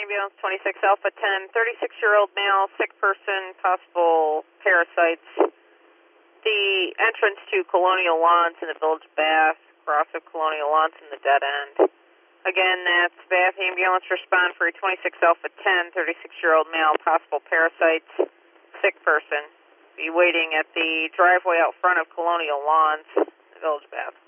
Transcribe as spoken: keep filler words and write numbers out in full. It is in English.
Ambulance twenty-six Alpha ten, thirty-six-year-old male, sick person, possible parasites. The entrance to Colonial Lawns in the Village Bath, cross of Colonial Lawns in the dead end. Again, that's Bath Ambulance, respond for a twenty-six Alpha ten, thirty-six-year-old male, possible parasites, sick person. Be waiting at the driveway out front of Colonial Lawns, the Village Bath.